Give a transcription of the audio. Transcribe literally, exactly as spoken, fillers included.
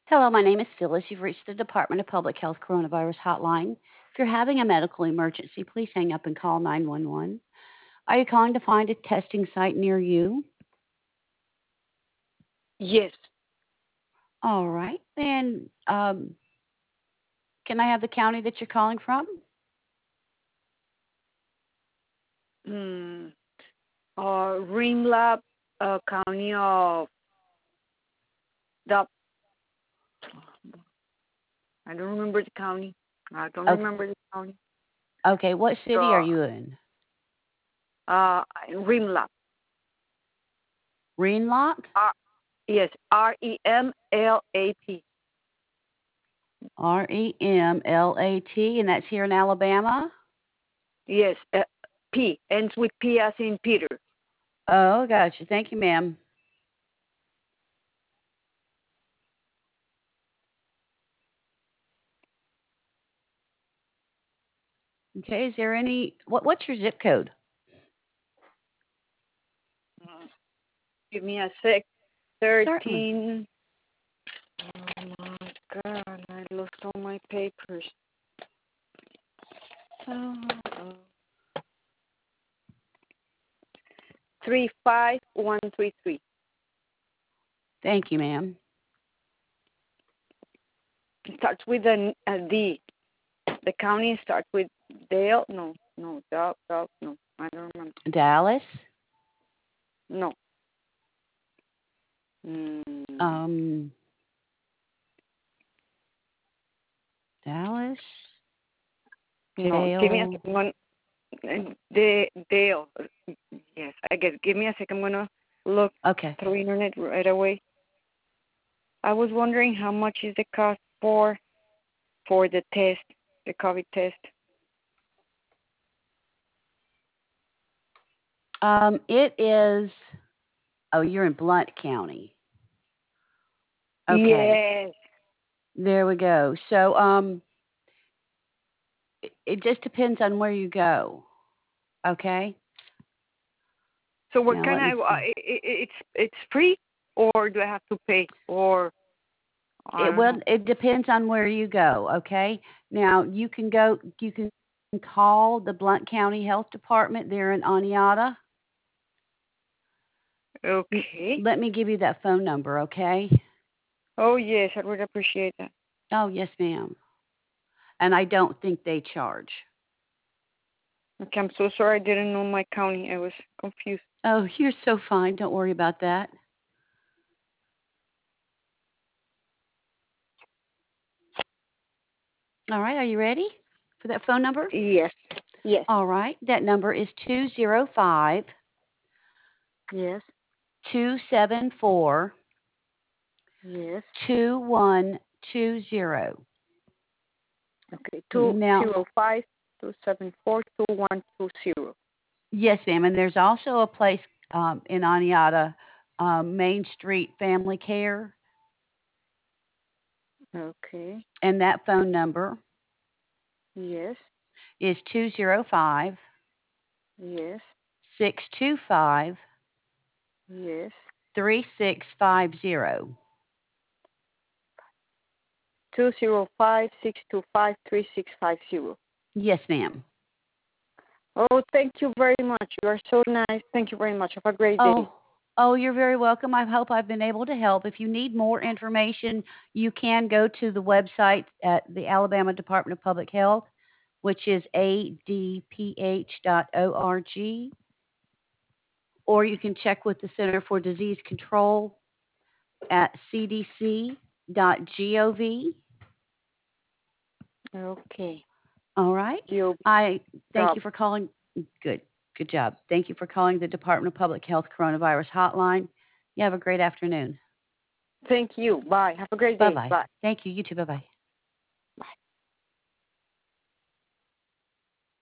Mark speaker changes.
Speaker 1: Hello, my name is Phyllis. You've reached the Department of Public Health Coronavirus Hotline. If you're having a medical emergency, please hang up and call nine one one. Are you calling to find a testing site near you?
Speaker 2: Yes.
Speaker 1: All right. And um, can I have the county that you're calling from?
Speaker 2: Mm. Uh, Rimlab, uh, County of the. I don't remember the county. I don't
Speaker 1: Okay.
Speaker 2: remember the county.
Speaker 1: Okay. What city are
Speaker 2: So,
Speaker 1: you in?
Speaker 2: uh, Rimlab.
Speaker 1: Reenlock?
Speaker 2: R- yes, R E M L A P.
Speaker 1: R E M L A T, and that's here in Alabama?
Speaker 2: Yes, uh, P ends with P as in Peter.
Speaker 1: Oh, gotcha. Thank you, ma'am. Okay. Is there any, what, what's your zip code?
Speaker 2: Mm. Give me a sec.
Speaker 1: Certainly.
Speaker 2: Thirteen. Oh my God! I lost all my papers. Oh, oh. Three five one three three.
Speaker 1: Thank you, ma'am.
Speaker 2: It starts with a, a D. The county starts with Dale. No, no, Dale, Dale, no. I don't remember.
Speaker 1: Dallas?
Speaker 2: No. Mm,
Speaker 1: Um, Dallas?
Speaker 2: no. Give me a
Speaker 1: Dale?
Speaker 2: second. One, the Dale. Yes, I guess. Give me a second. I'm gonna look
Speaker 1: Okay.
Speaker 2: through internet right away. I was wondering how much is the cost for for the test, the COVID test.
Speaker 1: Um, it is. Oh, you're in Blount County. Okay,
Speaker 2: Yes.
Speaker 1: there we go. So, um, it, it just depends on where you go. Okay.
Speaker 2: So what
Speaker 1: Now
Speaker 2: kind
Speaker 1: let me
Speaker 2: of? Uh,
Speaker 1: see.
Speaker 2: it, it, it's it's free, or do I have to pay, or I
Speaker 1: It
Speaker 2: don't
Speaker 1: well,
Speaker 2: know.
Speaker 1: it depends on where you go. Okay. Now you can go. You can call the Blount County Health Department. They're in Aniata. L-
Speaker 2: Okay.
Speaker 1: Let me give you that phone number. Okay.
Speaker 2: Oh yes, I would appreciate that.
Speaker 1: Oh yes, ma'am. And I don't think they charge.
Speaker 2: Okay, I'm so sorry I didn't know my county. I was confused.
Speaker 1: Oh, you're so fine. Don't worry about that. All right. Are you ready for that phone number?
Speaker 2: Yes. Yes.
Speaker 1: All right. That number is two zero five,
Speaker 2: Yes.
Speaker 1: two seven four,
Speaker 2: Yes.
Speaker 1: two one two zero.
Speaker 2: Okay. Two
Speaker 1: Now,
Speaker 2: zero five two seven four two one two zero.
Speaker 1: yes, ma'am. And there's also a place um, in Aniata, um, Main Street Family Care.
Speaker 2: Okay.
Speaker 1: And that phone number
Speaker 2: Yes.
Speaker 1: is two zero five,
Speaker 2: Yes.
Speaker 1: six two five,
Speaker 2: Yes.
Speaker 1: three six five zero.
Speaker 2: Two zero five six two five three six five zero.
Speaker 1: Yes, ma'am.
Speaker 2: Oh, thank you very much. You are so nice. Thank you very much. Have a great day.
Speaker 1: Oh, oh, you're very welcome. I hope I've been able to help. If you need more information, you can go to the website at the Alabama Department of Public Health, which is a d p h dot org, or you can check with the Center for Disease Control at c d c dot gov.
Speaker 2: Okay.
Speaker 1: All right.
Speaker 2: You
Speaker 1: I thank
Speaker 2: job.
Speaker 1: you for calling. Good. Good job. Thank you for calling the Department of Public Health Coronavirus Hotline. You have a great afternoon.
Speaker 2: Thank you. Bye. Have a great
Speaker 1: Bye
Speaker 2: day.
Speaker 1: bye.
Speaker 2: Bye.
Speaker 1: Thank you. You too. Bye bye.